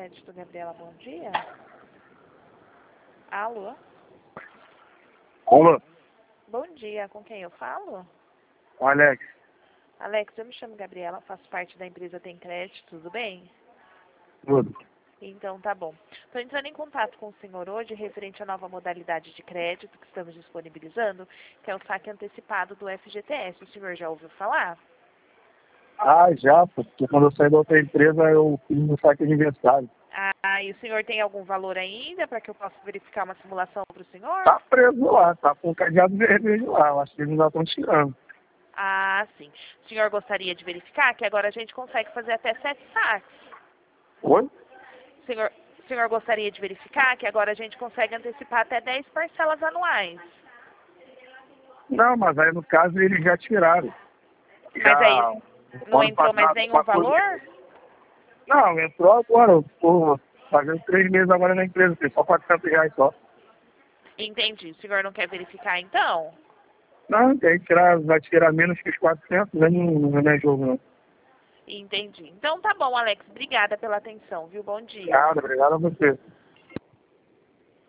Crédito, Gabriela, bom dia. Alô? Alô? Bom dia, com quem eu falo? Alex. Alex, eu me chamo Gabriela, faço parte da empresa Tem Crédito, tudo bem? Tudo. Então tá bom. Estou entrando em contato com o senhor hoje referente à nova modalidade de crédito que estamos disponibilizando, que é o saque antecipado do FGTS. O senhor já ouviu falar? Ah, já, porque quando eu saí da outra empresa eu fiz um saque aniversário. Ah, e o senhor tem algum valor ainda para que eu possa verificar uma simulação para o senhor? Tá preso lá, tá com o cadeado vermelho lá, eu acho que eles ainda estão tirando. Ah, sim. O senhor gostaria de verificar que agora a gente consegue fazer até 7 saques? Oi? O senhor gostaria de verificar que agora a gente consegue antecipar até 10 parcelas anuais? Não, mas aí no caso eles já tiraram. Mas aí Já, não ano entrou mais passado, nenhum passou. valor? Não, entrou agora, eu tô fazendo 3 meses agora na empresa, tem só R$ 400 só. Entendi. O senhor não quer verificar então? Não, tem que tirar, vai tirar menos que os 400, aí não é jogo não. Entendi. Então tá bom, Alex. Obrigada pela atenção, viu? Bom dia. Obrigado a você.